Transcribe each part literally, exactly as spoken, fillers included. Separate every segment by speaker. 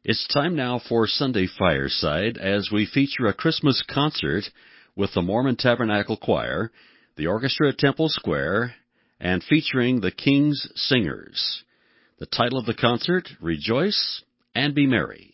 Speaker 1: It's time now for Sunday Fireside as we feature a Christmas concert with the Mormon Tabernacle Choir, the orchestra at Temple Square, and featuring the King's Singers. The title of the concert, Rejoice and Be Merry.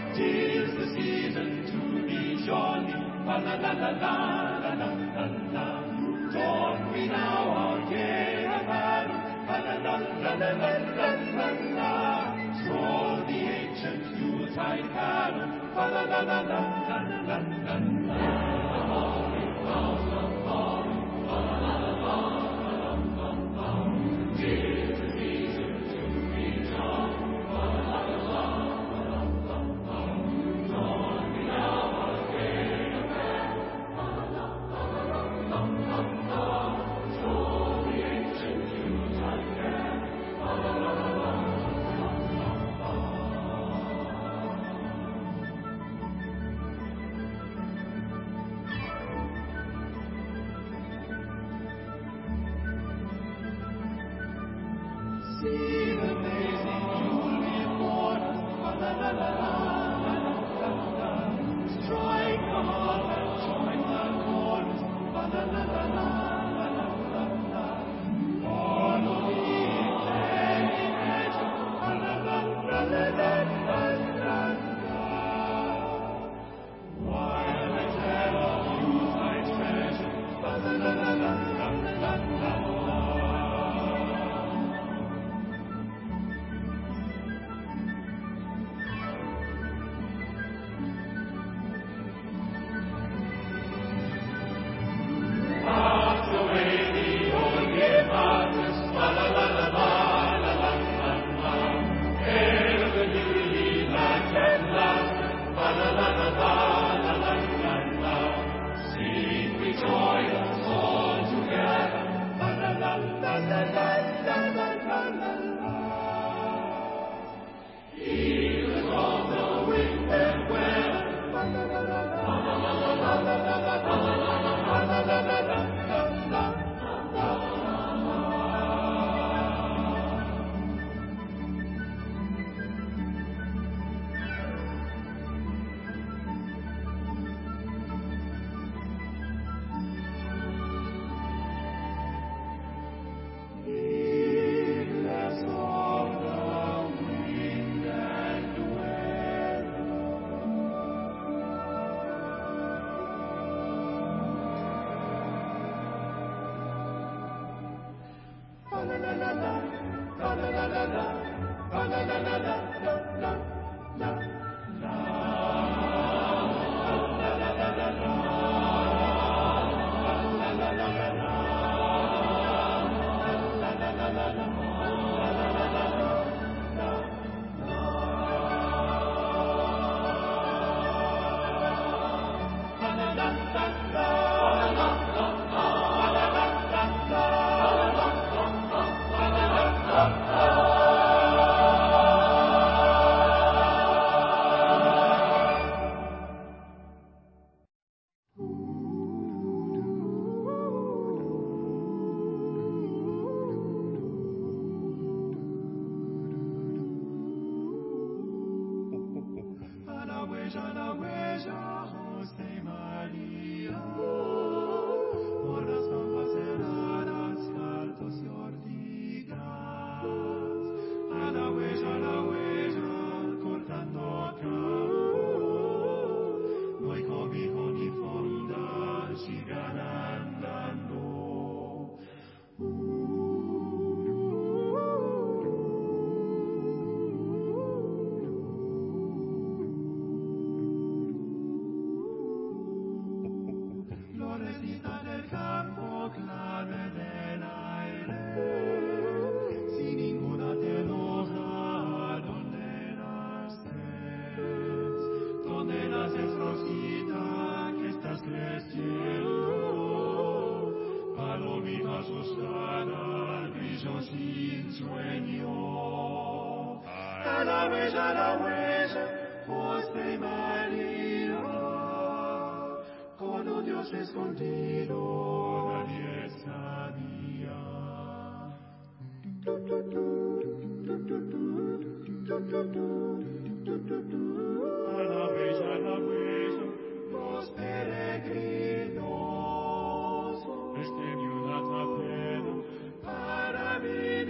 Speaker 2: 'Tis the season to be jolly, la la la la la la la la la. Don we now our gay apparel, la la la la la la la la la. Stroll the ancient Yuletide carol, la la la la la la la la la.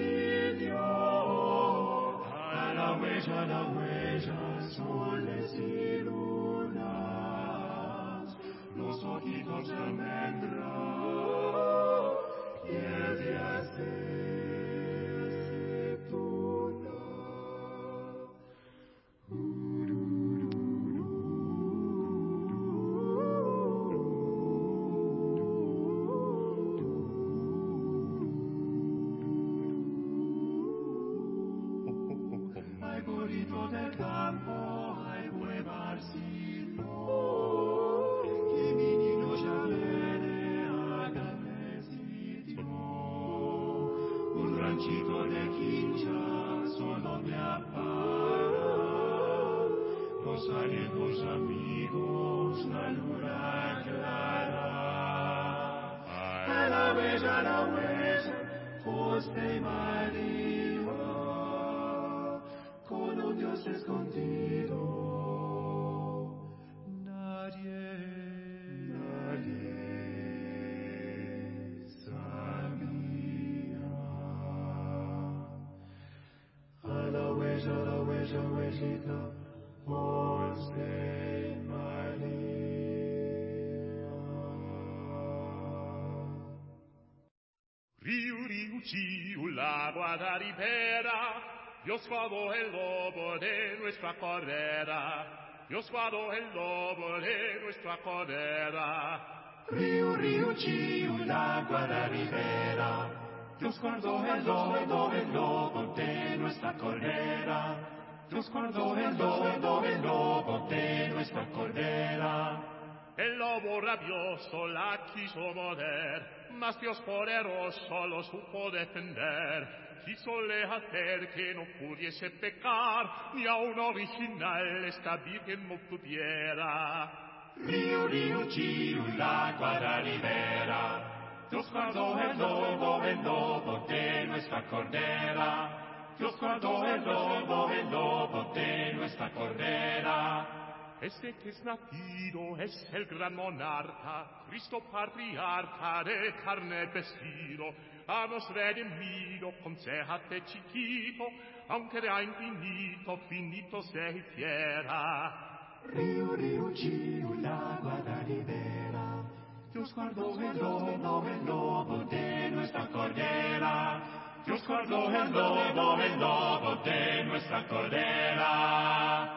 Speaker 3: Alla huella, alla huella, sole si
Speaker 2: dos amigos la luna clara. A la huella, a la huella, José y María, con un Dios escondido. Nadie, nadie sabía. A la huella, a la huella, huellita, José y María.
Speaker 3: Riu, riu, chiu, la Guadalipera, Dios guardó el lobo de nuestra carrera, Dios guardó el lobo de nuestra carrera.
Speaker 2: Río, río, chiu, la Guadalipera, Dios guardó el lobo, el lobo de nuestra cordera. Dios guardó el lobo, el lobo de nuestra cordera.
Speaker 3: El lobo rabioso la quiso morder, mas Dios poderoso lo supo defender. Quísole hacer que no pudiese pecar, ni aun original esta virgen no tuviera.
Speaker 2: Río, río, chiu, la Guadalipera, Dios guardó el lobo, el lobo de nuestra cordera. Dios guardó el lobo, el lobo de nuestra cordera.
Speaker 3: Ese que es nacido es el gran monarca, Cristo patriarca de carne vestido. A nos redimido, concéjate chiquito, aunque de infinito, finito se hiciera.
Speaker 2: Río, río, chiu, la Guadalipera, Dios guardó el lobo, el lobo de nuestra cordera. Dios guardó el lobo, el lobo de nuestra cordera.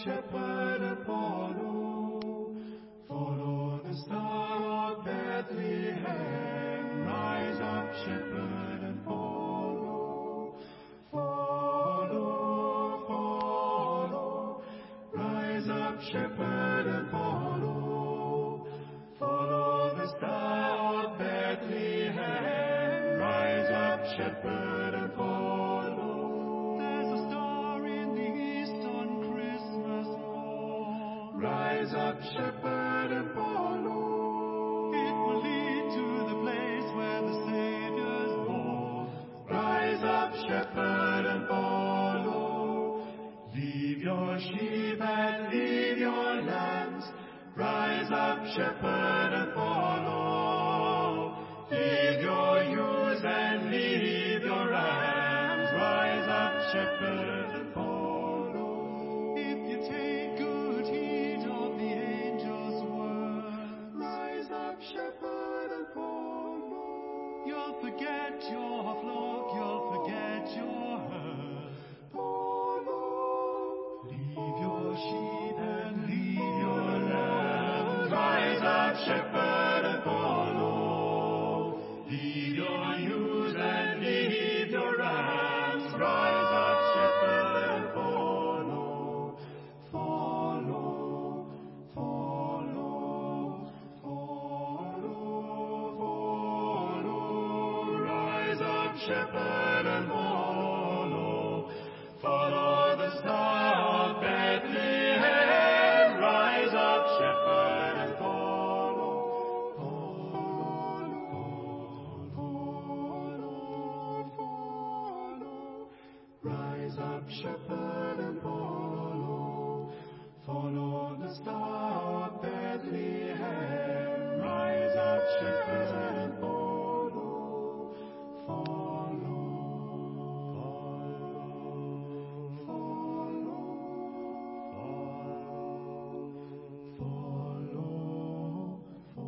Speaker 2: shepherd, and follow. Follow the star of Bethlehem. Rise up, shepherd, and follow. Follow, follow. Rise up, shepherd, and follow. Follow the star of Bethlehem. Rise up, shepherd, and follow. There's a star in the east on Christmas morn. Rise up, shepherd, and follow. It will lead to the place where the Savior's born. Rise up, shepherd, and follow. Leave your sheep and leave your lambs. Rise up, shepherd, and follow. Leave your ewes and leave your rams. Rise up, shepherd, and follow. If you take good heed of the angel's words, rise up, shepherd, and follow. You'll forget your flock, you'll forget your herd. Follow. Leave your sheep and leave your lambs. Rise up, shepherd, and follow. Leave your ewes and leave your rams. Rise up, shepherd, and follow. Follow, follow, follow, follow. Rise up, shepherd, and follow. Follow the star of Bethlehem. Rise up, shepherd, and follow. Follow, follow, follow. Rise up, shepherd, and follow. Follow the star of Bethlehem. Rise up, shepherd, and follow. Follow, follow, follow,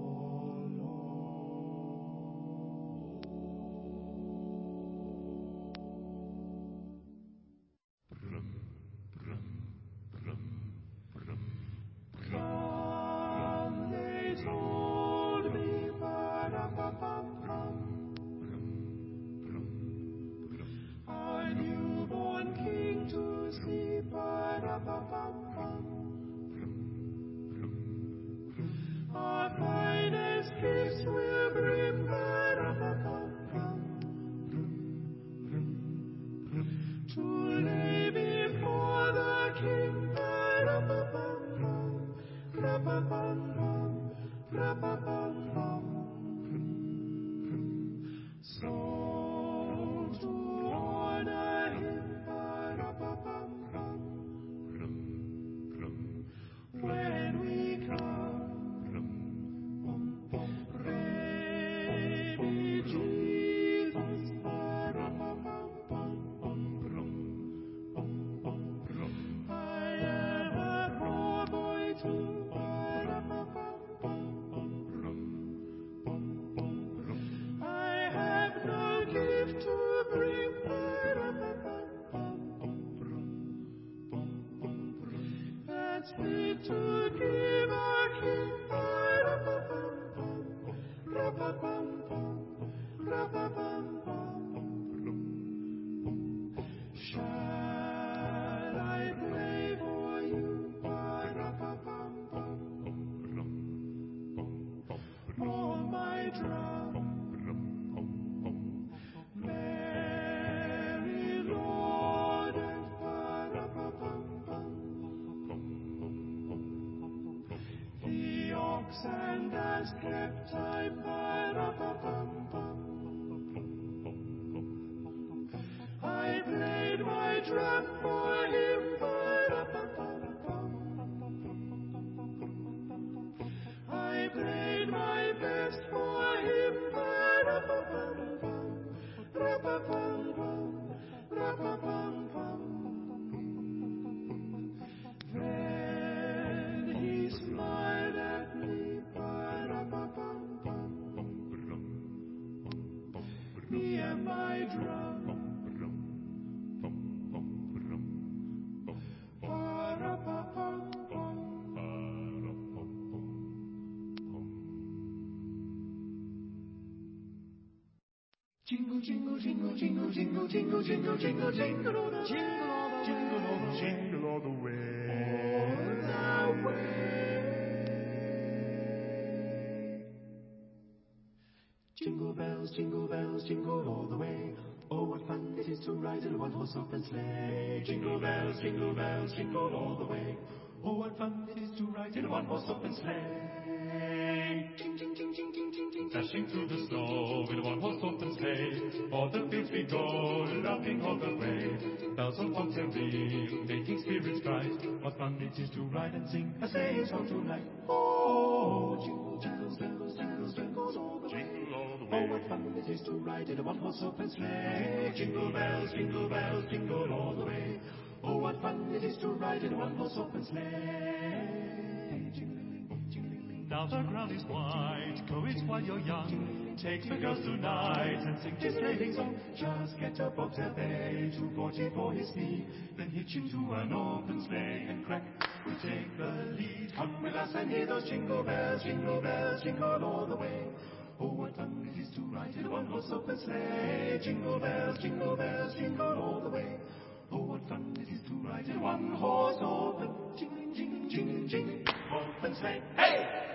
Speaker 2: Come, they told me, ba-da-ba-bum-bum. A newborn king to see, ba-da-ba-bum-bum. Our finest gifts will bring, ba-da-ba-bum-bum. To lay before the king, ba-da-ba-bum-bum. Ra-ba-bum-bum, ra-ba-bum-bum. So to honor him, ba-da-ba-bum-bum. When we come, baby Jesus, ba-da-ba-bum-bum. I am a poor boy too, I have no gift to bring, that's fit to give a king, shall I play for you, or my drum? Mary, Lord, and the ox and ass kept I, I played my drum for him, I played my best for him, then he smiled at me, me and my drum. Ba-da-ba-ba. Jingle, jingle, jingle, jingle, jingle, jingle, jingle, jingle, jingle all the way. Jingle all the way.
Speaker 3: Jingle all the way.
Speaker 2: All the way. Jingle bells, jingle bells, jingle all the way. Oh, what fun it is to ride in a one-horse open sleigh. Jingle bells, jingle bells, jingle all the way. Oh, what fun it is to ride in a one-horse open sleigh. Jing, jing, jing, jing, jing, jing, jing,
Speaker 3: Dashing through the snow in a one-horse open sleigh. O'er the fields we go, laughing all the way. Bells on bobtail ring, making spirits bright. What fun it is to ride and sing
Speaker 2: a sleigh song tonight. Oh, jingle, jingles, bells, jingles, jingles all the way.
Speaker 3: Jingle all the
Speaker 2: Oh,
Speaker 3: way.
Speaker 2: what fun it is to ride in a one-horse open sleigh. Jingle bells, jingle bells, jingle all the way. Oh, what fun it is to ride in a one-horse open sleigh. Jingling, jingling.
Speaker 3: Now the ground is white, go it while you're young. Take the girls tonight and sing this sleighing song.
Speaker 2: Just get a bobtail bay, two forty for his knee,
Speaker 3: Then hitch into an open sleigh and crack.
Speaker 2: we take the lead. Come with us and hear those jingle bells, jingle bells, jingle all the way. Oh, what fun it is to ride in a one-horse open sleigh. Jingle bells, jingle bells, jingle all the way. Oh, what fun it is to ride in a one-horse open, jingling, jingling, jingling, jingling, open sleigh. Hey!